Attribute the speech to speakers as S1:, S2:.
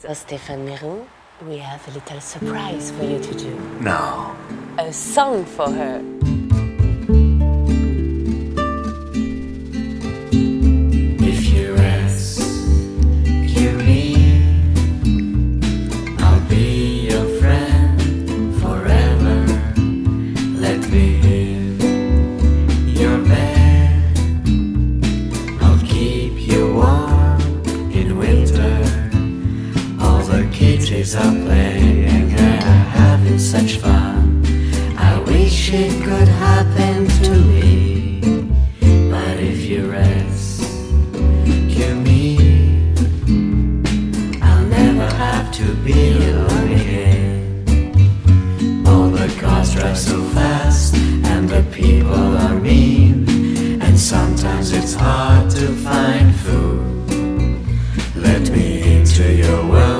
S1: So, Stéphane Merron, we have a little surprise for you to do.
S2: No.
S1: A song for her.
S2: If you rescue me, I'll be your friend forever. Let me in your bed. I'll keep you warm in winter. All the kitties are playing and are having such fun. I wish it could happen to me, but if you rescue me, I'll never have to be alone again. All the cars drive so fast and the people are mean, and sometimes it's hard to find food. Let me into your world.